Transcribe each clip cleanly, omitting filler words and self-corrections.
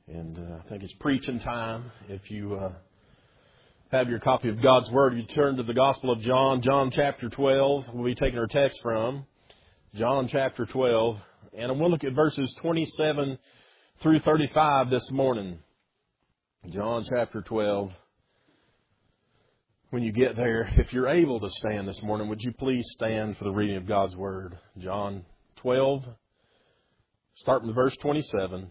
And I think it's preaching time. If you have your copy of God's Word, you turn to the Gospel of John, John chapter 12. We'll be taking our text from John chapter 12. And we'll look at verses 27 through 35 this morning. John chapter 12. When you get there, if you're able to stand this morning, would you please stand for the reading of God's Word? John 12, starting with verse 27.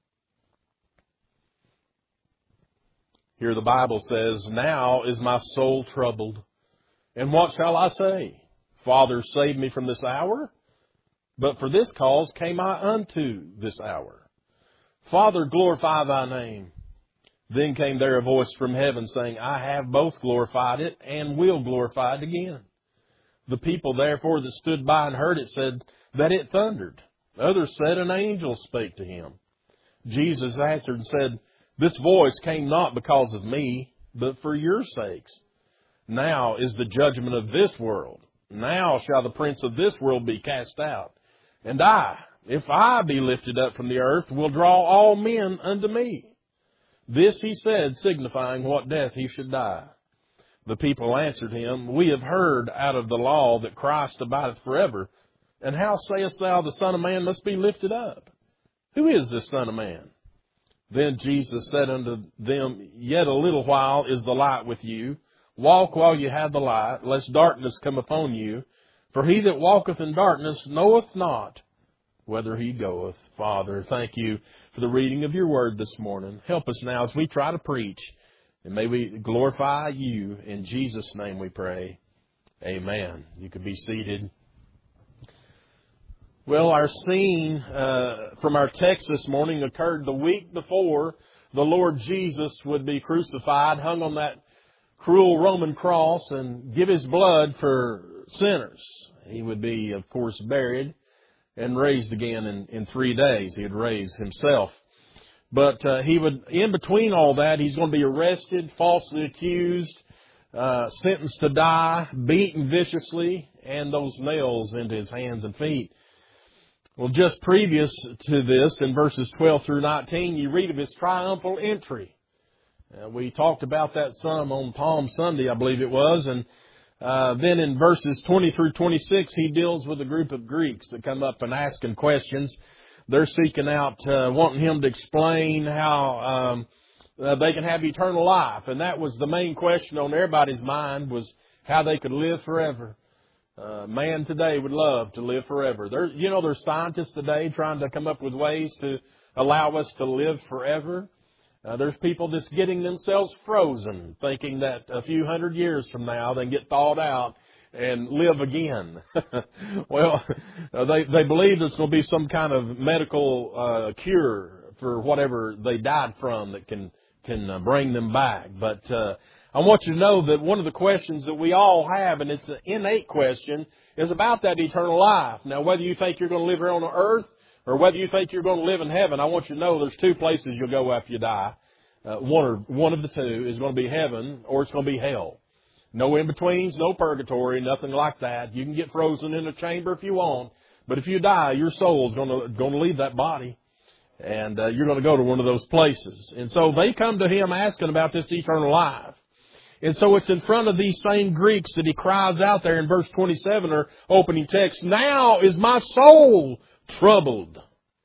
Here the Bible says, "Now is my soul troubled, and what shall I say? Father, save me from this hour? But for this cause came I unto this hour. Father, glorify thy name." Then came there a voice from heaven saying, "I have both glorified it, and will glorify it again." The people therefore that stood by and heard it said that it thundered. Others said, "An angel spake to him." Jesus answered and said, "This voice came not because of me, but for your sakes. Now is the judgment of this world. Now shall the prince of this world be cast out. And I, if I be lifted up from the earth, will draw all men unto me." This he said, signifying what death he should die. The people answered him, "We have heard out of the law that Christ abideth forever. And how sayest thou the Son of Man must be lifted up? Who is this Son of Man?" Then Jesus said unto them, "Yet a little while is the light with you. Walk while you have the light, lest darkness come upon you. For he that walketh in darkness knoweth not whither he goeth." Father, thank you for the reading of your word this morning. Help us now as we try to preach, and may we glorify you. In Jesus' name we pray. Amen. You can be seated. Well, our scene from our text this morning occurred the week before the Lord Jesus would be crucified, hung on that cruel Roman cross, and give His blood for sinners. He would be, of course, buried and raised again in 3 days. He would raise Himself. But He would, in between all that, He's going to be arrested, falsely accused, sentenced to die, beaten viciously, and those nails into His hands and feet. Well, just previous to this, in verses 12 through 19, you read of His triumphal entry. We talked about that some on Palm Sunday, I believe it was. And then in verses 20 through 26, He deals with a group of Greeks that come up and asking questions. They're seeking out, wanting Him to explain how they can have eternal life. And that was the main question on everybody's mind, was how they could live forever. Man today would love to live forever. There's scientists today trying to come up with ways to allow us to live forever. There's people that's getting themselves frozen, thinking that a few hundred years from now they can get thawed out and live again. Well, they believe there's going to be some kind of medical cure for whatever they died from that can bring them back. But I want you to know that one of the questions that we all have, and it's an innate question, is about that eternal life. Now, whether you think you're going to live here on the earth or whether you think you're going to live in heaven, I want you to know there's two places you'll go after you die. One of the two is going to be heaven or it's going to be hell. No in-betweens, no purgatory, nothing like that. You can get frozen in a chamber if you want, but if you die, your soul's going to leave that body. And you're going to go to one of those places. And so they come to Him asking about this eternal life. And so it's in front of these same Greeks that He cries out there in verse 27, or opening text, "Now is my soul troubled."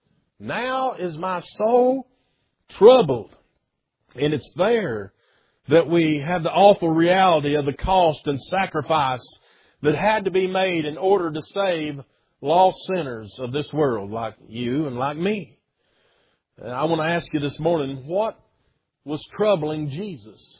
Now is my soul troubled. And it's there that we have the awful reality of the cost and sacrifice that had to be made in order to save lost sinners of this world, like you and like me. I want to ask you this morning, what was troubling Jesus?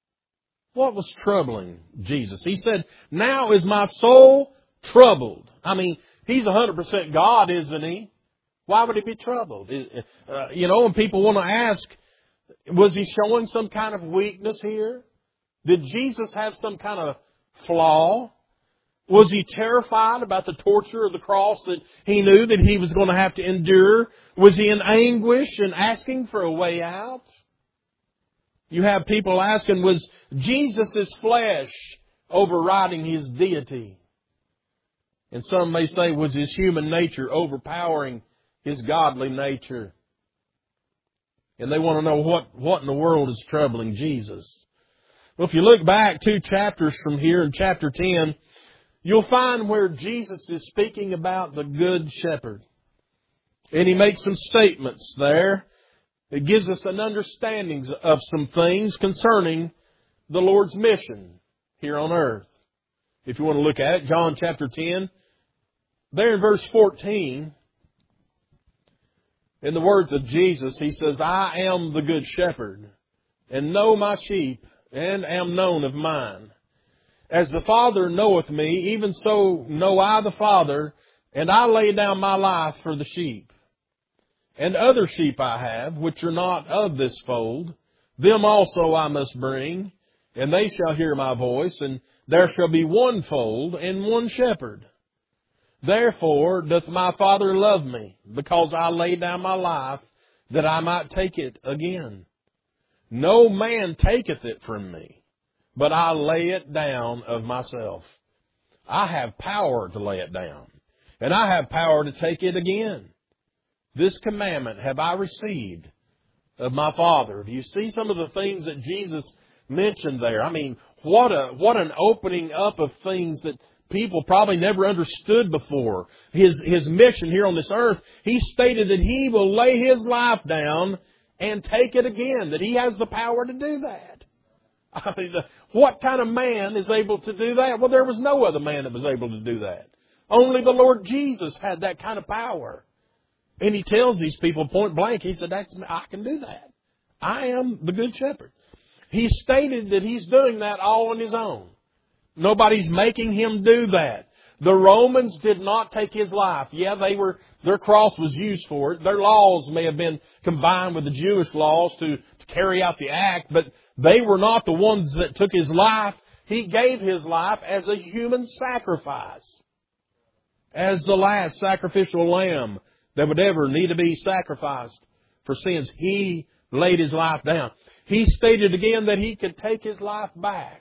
What was troubling Jesus? He said, "Now is my soul troubled." I mean, He's 100% God, isn't He? Why would He be troubled? And people want to ask, was He showing some kind of weakness here? Did Jesus have some kind of flaw? Was He terrified about the torture of the cross that He knew that He was going to have to endure? Was He in anguish and asking for a way out? You have people asking, was Jesus' flesh overriding His deity? And some may say, was His human nature overpowering His godly nature? And they want to know what in the world is troubling Jesus. Well, if you look back 2 chapters from here in chapter 10, you'll find where Jesus is speaking about the Good Shepherd. And He makes some statements there. It gives us an understanding of some things concerning the Lord's mission here on earth. If you want to look at it, John chapter 10, there in verse 14, in the words of Jesus, He says, I am the Good Shepherd, and know my sheep, and am known of mine. As the Father knoweth me, even so know I the Father, and I lay down my life for the sheep. And other sheep I have, which are not of this fold, them also I must bring, and they shall hear my voice, and there shall be one fold and one shepherd. Therefore doth my Father love me, because I lay down my life, that I might take it again. No man taketh it from me, but I lay it down of myself. I have power to lay it down, and I have power to take it again. This commandment have I received of my Father. Do you see some of the things that Jesus mentioned there? I mean, what an opening up of things that people probably never understood before. His mission here on this earth, He stated that He will lay His life down and take it again, that He has the power to do that. I mean, what kind of man is able to do that? Well, there was no other man that was able to do that. Only the Lord Jesus had that kind of power. And He tells these people point blank, He said, I can do that. I am the Good Shepherd. He stated that He's doing that all on His own. Nobody's making Him do that. The Romans did not take His life. Yeah, their cross was used for it. Their laws may have been combined with the Jewish laws to carry out the act, but they were not the ones that took His life. He gave His life as a human sacrifice, as the last sacrificial lamb that would ever need to be sacrificed for sins. He laid His life down. He stated again that He could take His life back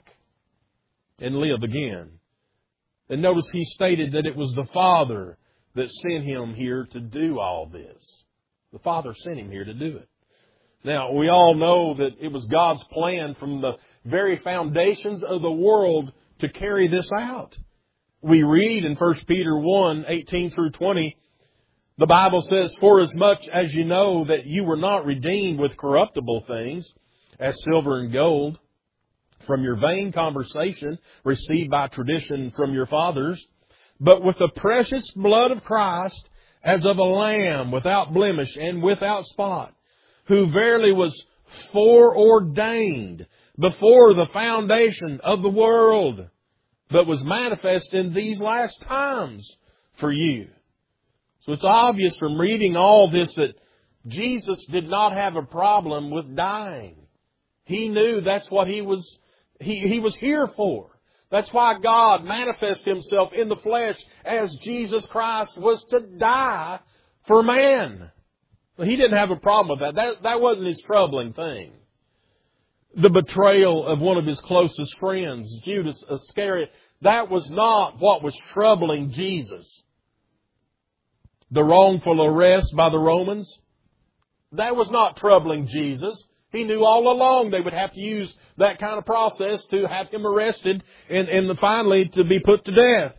and live again. And notice He stated that it was the Father that sent Him here to do all this. The Father sent Him here to do it. Now, we all know that it was God's plan from the very foundations of the world to carry this out. We read in 1 Peter 1, 18 through 20, the Bible says, For as much as you know that you were not redeemed with corruptible things, as silver and gold, from your vain conversation received by tradition from your fathers, but with the precious blood of Christ, as of a lamb without blemish and without spot, who verily was foreordained before the foundation of the world, but was manifest in these last times for you. So it's obvious from reading all this that Jesus did not have a problem with dying. He knew that's what He was here for. That's why God manifested Himself in the flesh as Jesus Christ was to die for man. He didn't have a problem with that. That wasn't His troubling thing. The betrayal of one of His closest friends, Judas Iscariot, that was not what was troubling Jesus. The wrongful arrest by the Romans, that was not troubling Jesus. He knew all along they would have to use that kind of process to have Him arrested and finally to be put to death.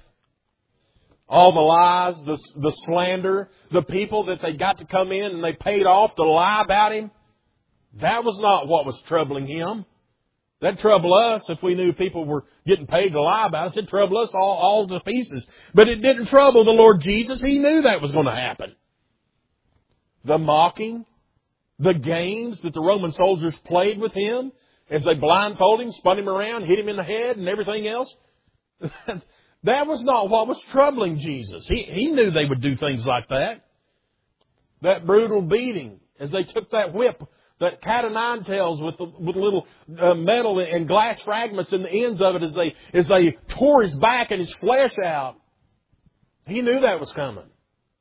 All the lies, the slander, the people that they got to come in and they paid off to lie about Him, that was not what was troubling Him. That'd trouble us if we knew people were getting paid to lie about us. It'd trouble us all to pieces. But it didn't trouble the Lord Jesus. He knew that was going to happen. The mocking, the games that the Roman soldiers played with Him as they blindfolded Him, spun Him around, hit Him in the head and everything else. That was not what was troubling Jesus. He knew they would do things like that. That brutal beating as they took that whip, that cat o' nine tails with little metal and glass fragments in the ends of it as they tore His back and His flesh out. He knew that was coming.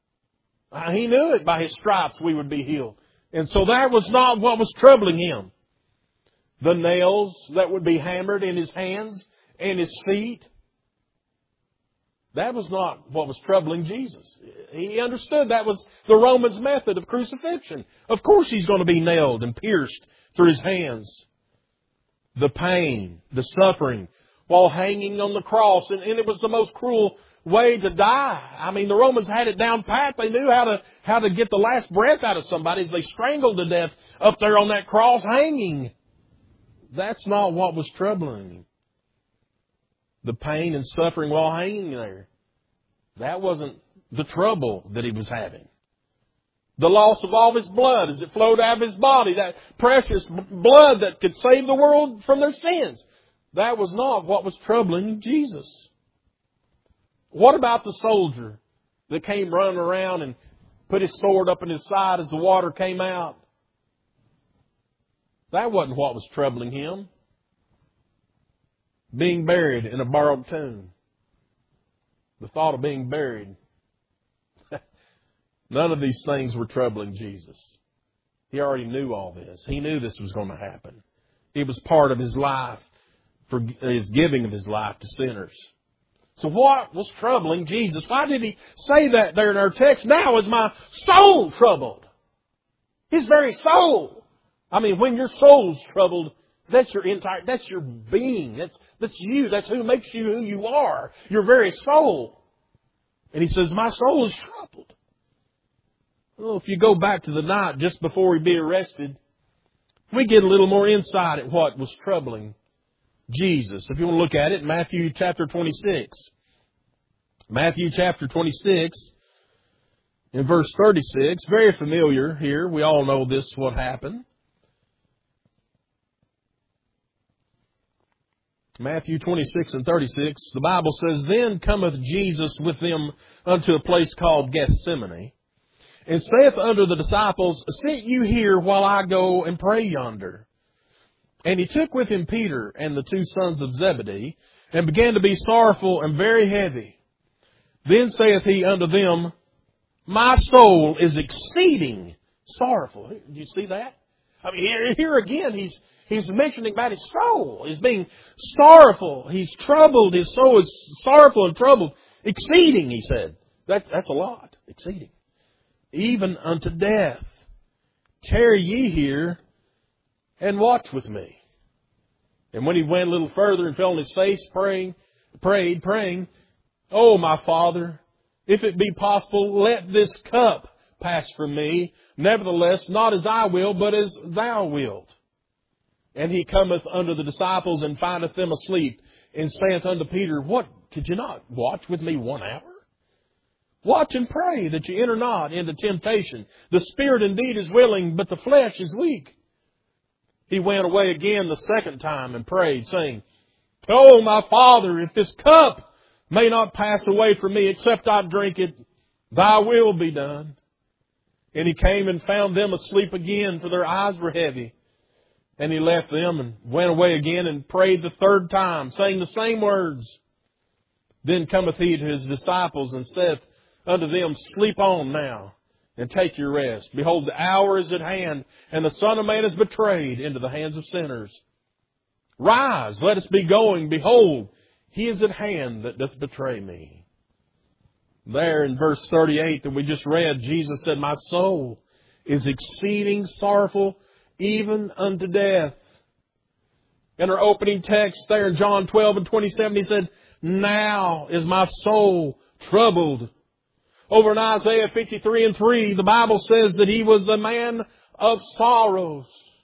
He knew it. By His stripes we would be healed. And so that was not what was troubling Him. The nails that would be hammered in His hands and His feet. That was not what was troubling Jesus. He understood that was the Romans' method of crucifixion. Of course He's going to be nailed and pierced through His hands. The pain, the suffering, while hanging on the cross. And it was the most cruel way to die. I mean, the Romans had it down pat. They knew how to get the last breath out of somebody as they strangled to death up there on that cross hanging. That's not what was troubling Him. The pain and suffering while hanging there. That wasn't the trouble that He was having. The loss of all of His blood as it flowed out of His body, that precious blood that could save the world from their sins. That was not what was troubling Jesus. What about the soldier that came running around and put his sword up in his side as the water came out? That wasn't what was troubling him. Being buried in a borrowed tomb. The thought of being buried. None of these things were troubling Jesus. He already knew all this. He knew this was going to happen. It was part of His life, for His giving of His life to sinners. So what was troubling Jesus? Why did He say that there in our text? Now is my soul troubled. His very soul. I mean, when your soul's troubled, that's your being. That's you. That's who makes you who you are. Your very soul. And He says, my soul is troubled. Well, if you go back to the night just before He'd be arrested, we get a little more insight at what was troubling Jesus. If you want to look at it, Matthew chapter 26. Matthew chapter 26, in verse 36, very familiar here. We all know this, what happened. Matthew 26 and 36, the Bible says, Then cometh Jesus with them unto a place called Gethsemane, and saith unto the disciples, Sit you here while I go and pray yonder. And He took with Him Peter and the two sons of Zebedee, and began to be sorrowful and very heavy. Then saith He unto them, My soul is exceeding sorrowful. Did you see that? I mean, here again, He's mentioning about His soul. He's being sorrowful. He's troubled. His soul is sorrowful and troubled. Exceeding, He said. That's a lot. Exceeding. Even unto death. Tarry ye here and watch with me. And when He went a little further and fell on His face, praying, Oh, my Father, if it be possible, let this cup pass from me. Nevertheless, not as I will, but as Thou wilt. And He cometh unto the disciples and findeth them asleep, and saith unto Peter, What, could you not watch with me 1 hour? Watch and pray that you enter not into temptation. The spirit indeed is willing, but the flesh is weak. He went away again the second time and prayed, saying, Oh, my Father, if this cup may not pass away from me, except I drink it, Thy will be done. And He came and found them asleep again, for their eyes were heavy. And He left them and went away again and prayed the third time, saying the same words. Then cometh He to His disciples and saith unto them, Sleep on now, and take your rest. Behold, the hour is at hand, and the Son of Man is betrayed into the hands of sinners. Rise, let us be going. Behold, He is at hand that doth betray me. There in verse 38 that we just read, Jesus said, My soul is exceeding sorrowful, even unto death. In our opening text there in John 12 and 27, He said, Now is my soul troubled. Over in Isaiah 53 and 3, the Bible says that He was a man of sorrows.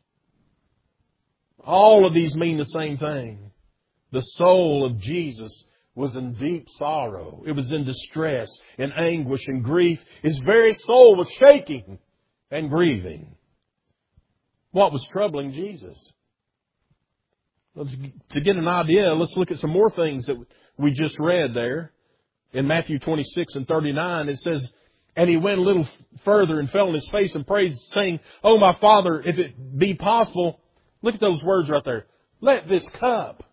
All of these mean the same thing. The soul of Jesus was in deep sorrow. It was in distress, in anguish and grief. His very soul was shaking and grieving. What was troubling Jesus? Well, to get an idea, let's look at some more things that we just read there. In Matthew 26 and 39, it says, And He went a little further and fell on His face and prayed, saying, Oh, my Father, if it be possible, look at those words right there. Let this cup,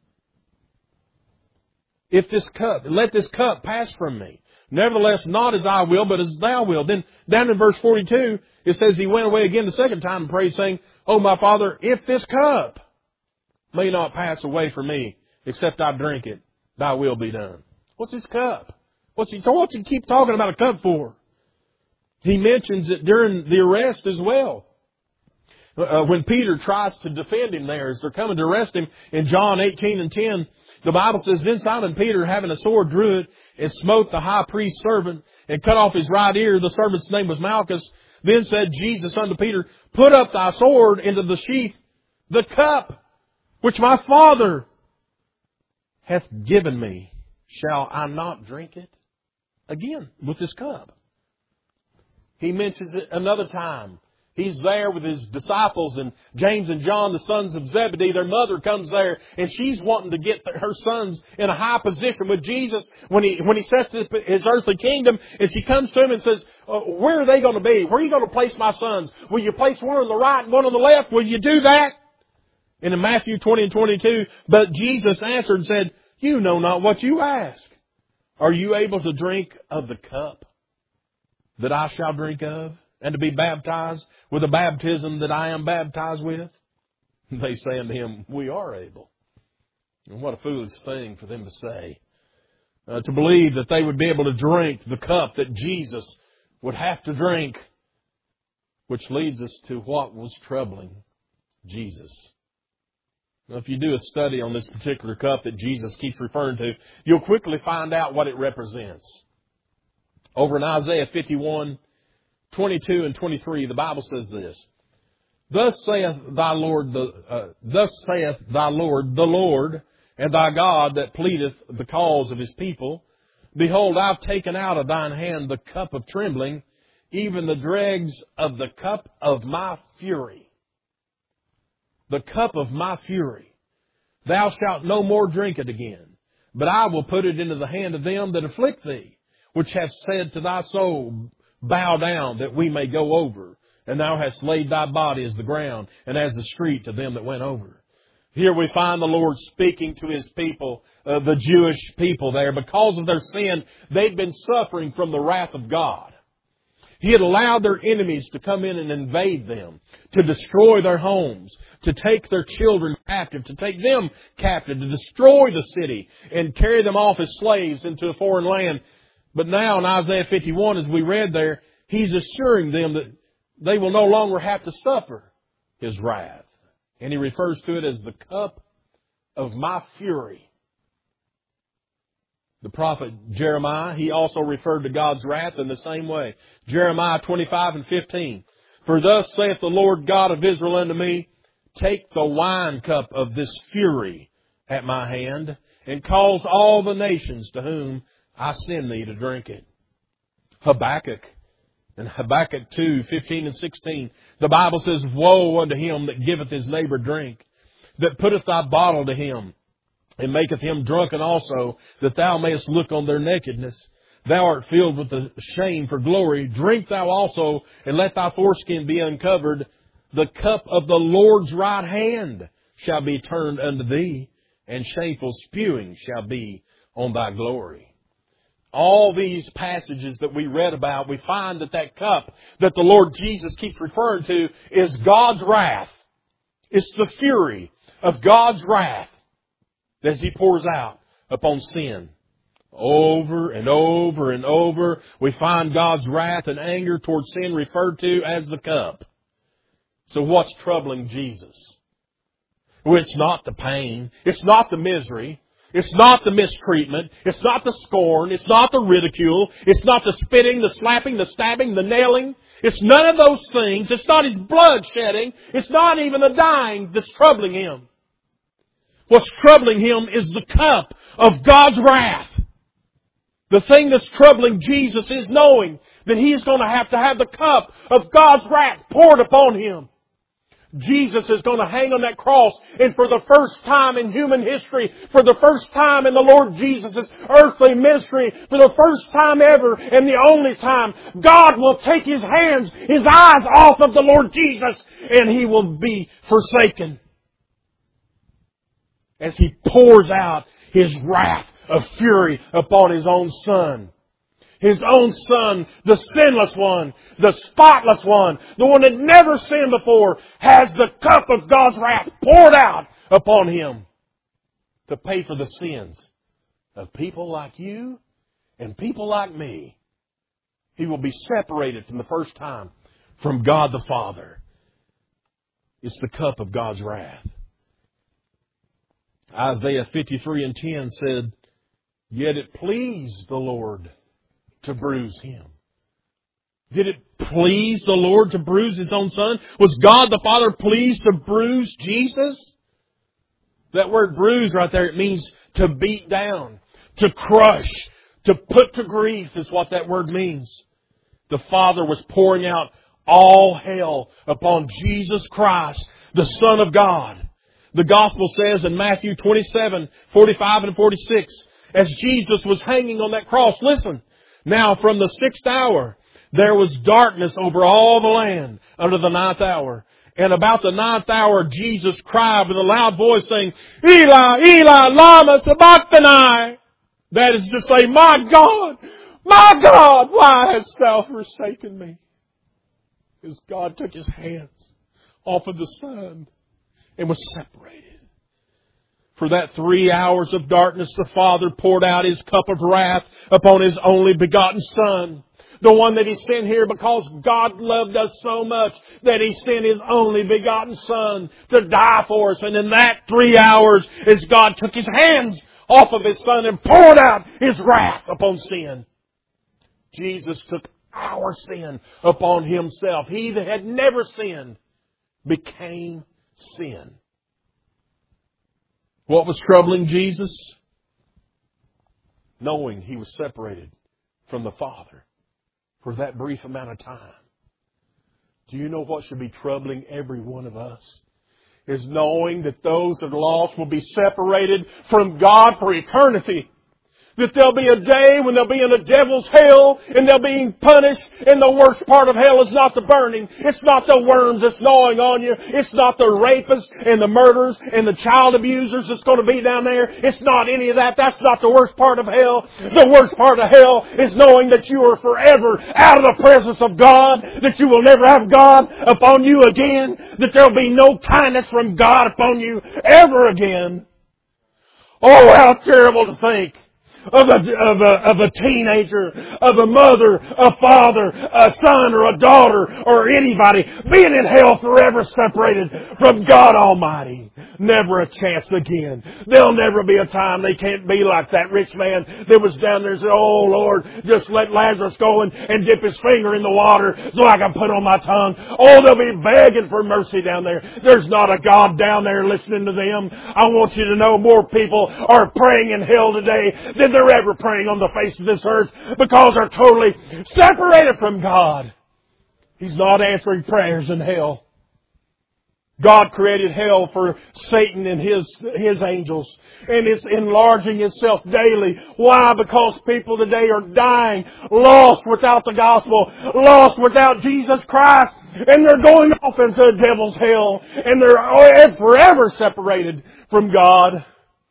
let this cup pass from me. Nevertheless, not as I will, but as Thou wilt. Then down in verse 42, it says He went away again the second time and prayed, saying, Oh, my Father, if this cup may not pass away from me, except I drink it, Thy will be done. What's his cup? What's he keep talking about a cup for? He mentions it during the arrest as well. When Peter tries to defend him there, as they're coming to arrest him in John 18 and 10, the Bible says, Then Simon Peter, having a sword, drew it, and smote the high priest's servant, and cut off his right ear. The servant's name was Malchus. Then said Jesus unto Peter, Put up thy sword into the sheath. The cup which my Father hath given me, shall I not drink it? Again, with this cup. He mentions it another time. He's there with his disciples, and James and John, the sons of Zebedee, their mother comes there, and she's wanting to get her sons in a high position with Jesus when he sets his earthly kingdom. And she comes to him and says, Where are they going to be? Where are you going to place my sons? Will you place one on the right and one on the left? Will you do that? And in Matthew 20 and 22, but Jesus answered and said, You know not what you ask. Are you able to drink of the cup that I shall drink of, and to be baptized with the baptism that I am baptized with? They say unto him, We are able. And what a foolish thing for them to say. To believe that they would be able to drink the cup that Jesus would have to drink. Which leads us to what was troubling Jesus. Now, if you do a study on this particular cup that Jesus keeps referring to, you'll quickly find out what it represents. Over in Isaiah 51, 22 and 23, the Bible says this, Thus saith thy Lord, the Lord, and thy God that pleadeth the cause of his people. Behold, I've taken out of thine hand the cup of trembling, even the dregs of the cup of my fury. The cup of my fury. Thou shalt no more drink it again, but I will put it into the hand of them that afflict thee, which have said to thy soul, Bow down, that we may go over. And thou hast laid thy body as the ground, and as the street to them that went over. Here we find the Lord speaking to His people, the Jewish people there. Because of their sin, they'd been suffering from the wrath of God. He had allowed their enemies to come in and invade them, to destroy their homes, to take their children captive, to take them captive, to destroy the city, and carry them off as slaves into a foreign land. But now in Isaiah 51, as we read there, He's assuring them that they will no longer have to suffer His wrath. And He refers to it as the cup of my fury. The prophet Jeremiah, he also referred to God's wrath in the same way. Jeremiah 25 and 15. For thus saith the Lord God of Israel unto me, Take the wine cup of this fury at my hand, and cause all the nations to whom I send thee to drink it. Habakkuk, in Habakkuk 2, 15 and 16, the Bible says, Woe unto him that giveth his neighbor drink, that putteth thy bottle to him, and maketh him drunken also, that thou mayest look on their nakedness. Thou art filled with the shame for glory. Drink thou also, and let thy foreskin be uncovered. The cup of the Lord's right hand shall be turned unto thee, and shameful spewing shall be on thy glory. All these passages that we read about, we find that that cup that the Lord Jesus keeps referring to is God's wrath. It's the fury of God's wrath as He pours out upon sin. Over and over and over, we find God's wrath and anger towards sin referred to as the cup. So what's troubling Jesus? Well, it's not the pain. It's not the misery. It's not the mistreatment. It's not the scorn. It's not the ridicule. It's not the spitting, the slapping, the stabbing, the nailing. It's none of those things. It's not His blood shedding. It's not even the dying that's troubling Him. What's troubling Him is the cup of God's wrath. The thing that's troubling Jesus is knowing that He is going to have the cup of God's wrath poured upon Him. Jesus is going to hang on that cross, and for the first time in human history, for the first time in the Lord Jesus' earthly ministry, for the first time ever and the only time, God will take His hands, His eyes off of the Lord Jesus, and He will be forsaken as He pours out His wrath of fury upon His own Son. His own Son, the sinless one, the spotless one, the one that never sinned before, has the cup of God's wrath poured out upon Him to pay for the sins of people like you and people like me. He will be separated from the first time from God the Father. It's the cup of God's wrath. Isaiah 53:10 said, "Yet it pleased the Lord to bruise Him." Did it please the Lord to bruise His own Son? Was God the Father pleased to bruise Jesus? That word bruise right there, it means to beat down, to crush, to put to grief is what that word means. The Father was pouring out all hell upon Jesus Christ, the Son of God. The Gospel says in Matthew 27:45 and 46, as Jesus was hanging on that cross, listen, now from the 6th hour, there was darkness over all the land under the 9th hour. And about the 9th hour, Jesus cried with a loud voice saying, "Eli, Eli, lama sabachthani." That is to say, my God, why hast thou forsaken me? As God took His hands off of the Son and was separated. For that 3 hours of darkness, the Father poured out His cup of wrath upon His only begotten Son. The one that He sent here because God loved us so much that He sent His only begotten Son to die for us. And in that 3 hours, as God took His hands off of His Son and poured out His wrath upon sin, Jesus took our sin upon Himself. He that had never sinned became sin. What was troubling Jesus? Knowing He was separated from the Father for that brief amount of time. Do you know what should be troubling every one of us? Is knowing that those that are lost will be separated from God for eternity. That there'll be a day when they'll be in the devil's hell and they'll be punished, and the worst part of hell is not the burning. It's not the worms that's gnawing on you. It's not the rapists and the murderers and the child abusers that's going to be down there. It's not any of that. That's not the worst part of hell. The worst part of hell is knowing that you are forever out of the presence of God, that you will never have God upon you again, that there'll be no kindness from God upon you ever again. Oh, how terrible to think of a teenager, of a mother, a father, a son or a daughter or anybody being in hell forever separated from God Almighty. Never a chance again. There'll never be a time they can't be like that rich man that was down there and said, "Oh Lord, just let Lazarus go and dip his finger in the water so I can put on my tongue." Oh, they'll be begging for mercy down there. There's not a God down there listening to them. I want you to know more people are praying in hell today than they're ever praying on the face of this earth because they're totally separated from God. He's not answering prayers in hell. God created hell for Satan and his angels. And it's enlarging itself daily. Why? Because people today are dying, lost without the gospel, lost without Jesus Christ. And they're going off into the devil's hell. And they're forever separated from God.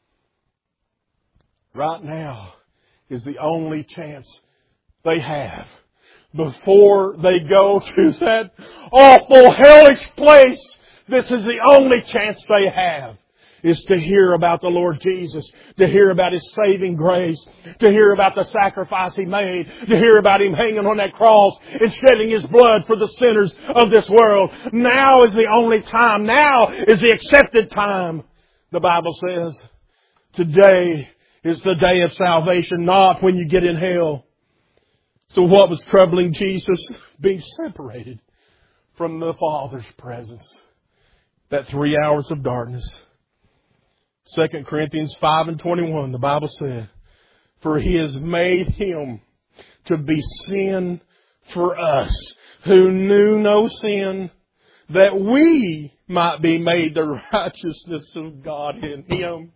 Right now is the only chance they have before they go to that awful hellish place. This is the only chance they have, is to hear about the Lord Jesus, to hear about His saving grace, to hear about the sacrifice He made, to hear about Him hanging on that cross and shedding His blood for the sinners of this world. Now is the only time. Now is the accepted time. The Bible says today is the day of salvation, not when you get in hell. So what was troubling Jesus? Being separated from the Father's presence. That 3 hours of darkness. 2 Corinthians 5:21, the Bible said, "For He has made Him to be sin for us, who knew no sin, that we might be made the righteousness of God in Him."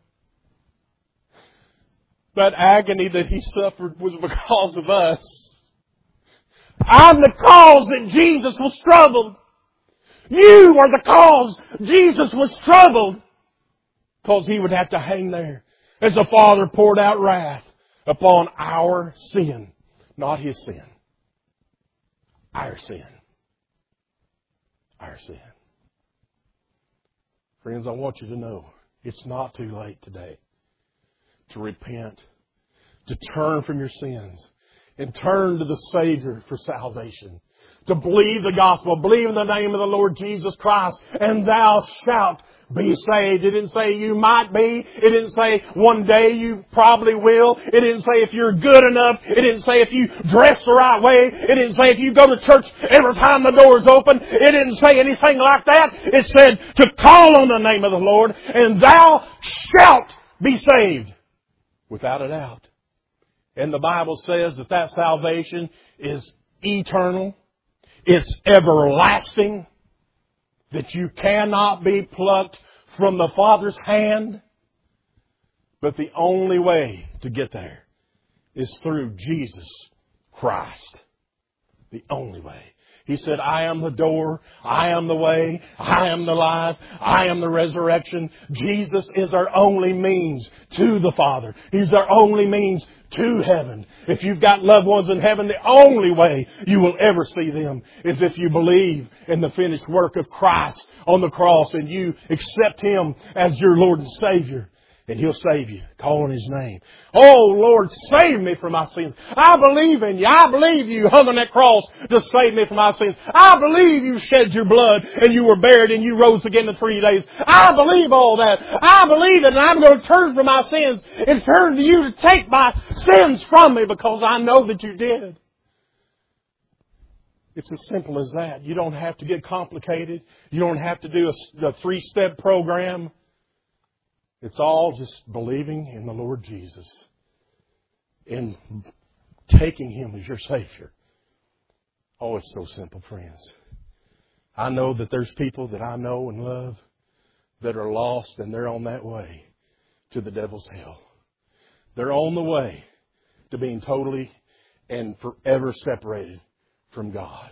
That agony that He suffered was because of us. I'm the cause that Jesus was troubled. You are the cause Jesus was troubled. Because He would have to hang there as the Father poured out wrath upon our sin. Not His sin. Our sin. Our sin. Friends, I want you to know it's not too late today to repent to turn from your sins and turn to the Savior for salvation. To believe the gospel, believe in the name of the Lord Jesus Christ, and thou shalt be saved. It didn't say you might be. It didn't say one day you probably will. It didn't say if you're good enough. It didn't say if you dress the right way. It didn't say if you go to church every time the door's open. It didn't say anything like that. It said to call on the name of the Lord, and thou shalt be saved. Without a doubt. And the Bible says that that salvation is eternal. It's everlasting, that you cannot be plucked from the Father's hand. But the only way to get there is through Jesus Christ. The only way. He said, I am the door, I am the way, I am the life, I am the resurrection. Jesus is our only means to the Father. He's our only means to heaven. If you've got loved ones in heaven, the only way you will ever see them is if you believe in the finished work of Christ on the cross and you accept Him as your Lord and Savior. And He'll save you. Call on His name. Oh, Lord, save me from my sins. I believe in You. I believe You hung on that cross to save me from my sins. I believe You shed Your blood and You were buried and You rose again in 3 days. I believe all that. I believe it, and I'm going to turn from my sins and turn to You to take my sins from me because I know that You did. It's as simple as that. You don't have to get complicated. You don't have to do a 3-step program. It's all just believing in the Lord Jesus and taking Him as your Savior. Oh, it's so simple, friends. I know that there's people that I know and love that are lost and they're on that way to the devil's hell. They're on the way to being totally and forever separated from God.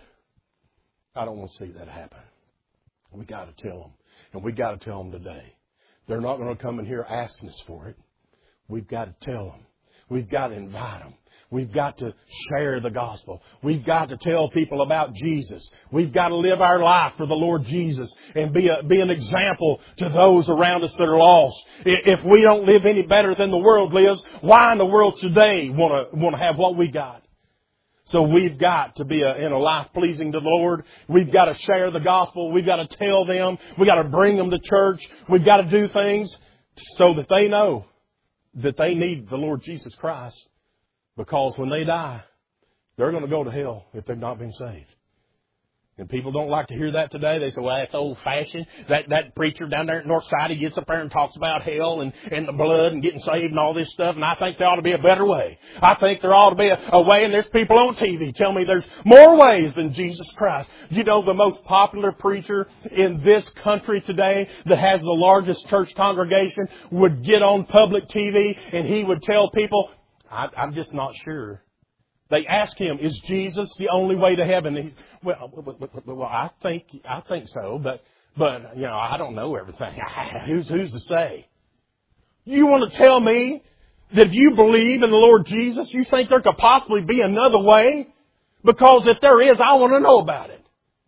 I don't want to see that happen. We got to tell them. And we got to tell them today. They're not going to come in here asking us for it. We've got to tell them. We've got to invite them. We've got to share the gospel. We've got to tell people about Jesus. We've got to live our life for the Lord Jesus and be an example to those around us that are lost. If we don't live any better than the world lives, why in the world should they want to have what we got? So we've got to be in a life pleasing to the Lord. We've got to share the gospel. We've got to tell them. We've got to bring them to church. We've got to do things so that they know that they need the Lord Jesus Christ. Because when they die, they're going to go to hell if they've not been saved. And people don't like to hear that today. They say, well, that's old-fashioned. That preacher down there at Northside, he gets up there and talks about hell and the blood and getting saved and all this stuff. And I think there ought to be a better way. I think there ought to be a way, and there's people on TV tell me there's more ways than Jesus Christ. You know, the most popular preacher in this country today that has the largest church congregation would get on public TV and he would tell people, I'm just not sure. They ask him, is Jesus the only way to heaven? And he's, well, I think so, but you know, I don't know everything. Who's to say? You want to tell me that if you believe in the Lord Jesus, you think there could possibly be another way? Because if there is, I want to know about it.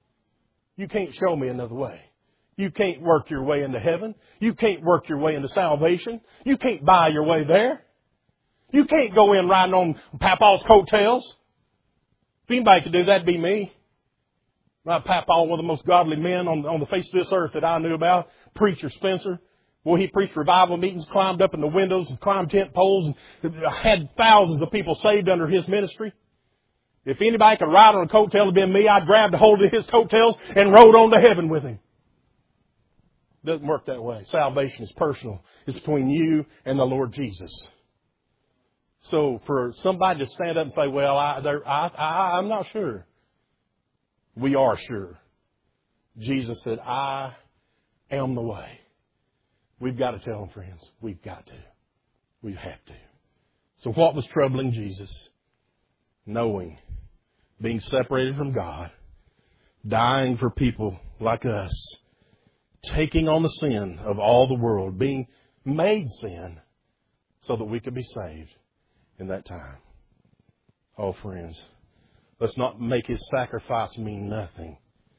You can't show me another way. You can't work your way into heaven. You can't work your way into salvation. You can't buy your way there. You can't go in riding on Papa's coattails. If anybody could do that, it'd be me. My Papa, one of the most godly men on the face of this earth that I knew about, Preacher Spencer. Boy, he preached revival meetings, climbed up in the windows and climbed tent poles and had thousands of people saved under his ministry. If anybody could ride on a coattail, it'd been me. I'd grabbed a hold of his coattails and rode on to heaven with him. It doesn't work that way. Salvation is personal. It's between you and the Lord Jesus. So for somebody to stand up and say, well, I'm not sure. We are sure. Jesus said, I am the way. We've got to tell them, friends. We've got to. We have to. So what was troubling Jesus? Knowing, being separated from God, dying for people like us, taking on the sin of all the world, being made sin so that we could be saved. In that time. Oh, friends, let's not make His sacrifice mean nothing.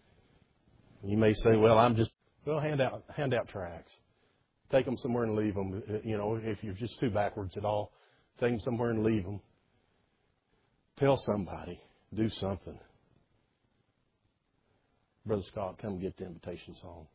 You may say, well, hand out tracts. Take them somewhere and leave them. You know, if you're just too backwards at all, Take them somewhere and leave them. Tell somebody. Do something. Brother Scott, come get the invitation song.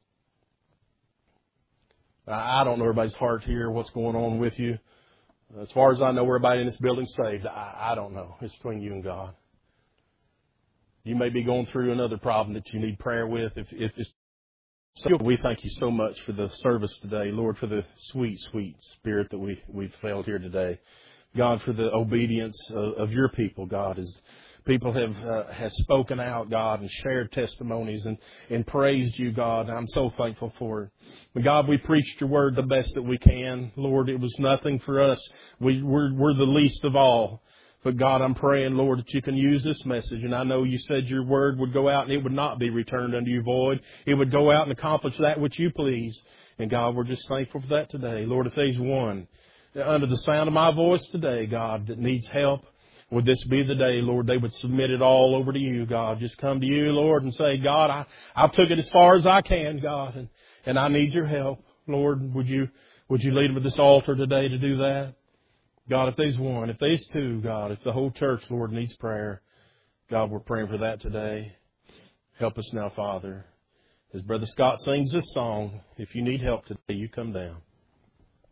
I don't know everybody's heart here, what's going on with you. As far as I know, everybody in this building's saved. I don't know. It's between you and God. You may be going through another problem that you need prayer with. If it's so, we thank you so much for the service today, Lord, for the sweet, sweet spirit that we've felt here today. God, for the obedience of your people, God, as people have spoken out, God, and shared testimonies and praised you, God. I'm so thankful for it. But God, we preached your word the best that we can. Lord, it was nothing for us. We're the least of all. But God, I'm praying, Lord, that you can use this message. And I know you said your word would go out and it would not be returned unto you void. It would go out and accomplish that which you please. And God, we're just thankful for that today. Lord, if there's one under the sound of my voice today, God, that needs help, would this be the day, Lord, they would submit it all over to you, God. Just come to you, Lord, and say, God, I took it as far as I can, God, and I need your help. Lord, would you lead them to this altar today to do that? God, if there's one, if there's two, God, if the whole church, Lord, needs prayer, God, we're praying for that today. Help us now, Father. As Brother Scott sings this song, if you need help today, you come down.